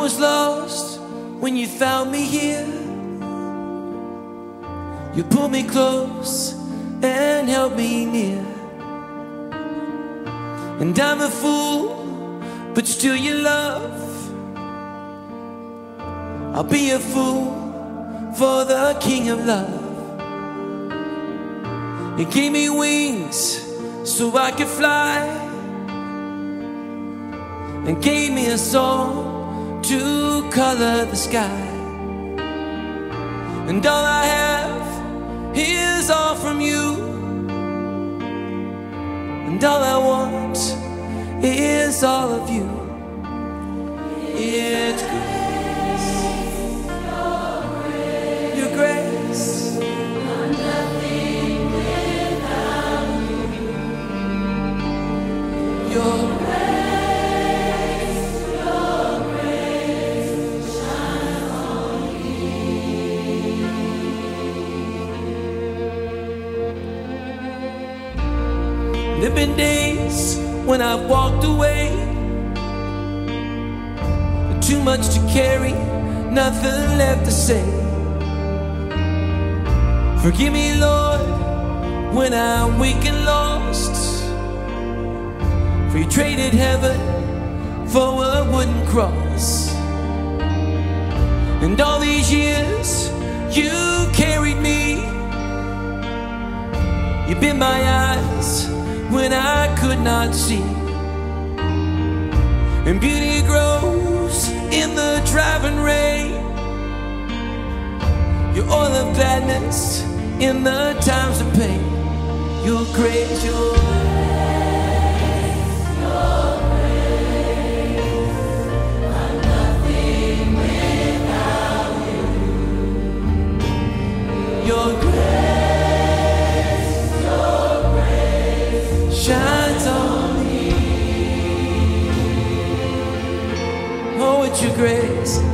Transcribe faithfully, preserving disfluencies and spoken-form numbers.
was lost when you found me here. You pulled me close and held me near. And I'm a fool, but still you love. I'll be a fool for the King of Love. You gave me wings so I could fly, and gave me a song to color the sky. And all I have is all from you, and all I want is all of you. It's grace, your grace. I'm nothing without you. Your grace, your grace shines on me. There've been days when I've walked away, too much to carry, nothing left to say. Forgive me, Lord, when I'm weak and lost, for you traded heaven for a wooden cross. And all these years you carried me. You've been my eyes when I could not see. And beauty grows in the driving rain. Your oil of gladness in the times of pain. Your grace, your grace, your grace. I'm nothing without you. Your grace, your grace shines on me. Oh, it's your grace.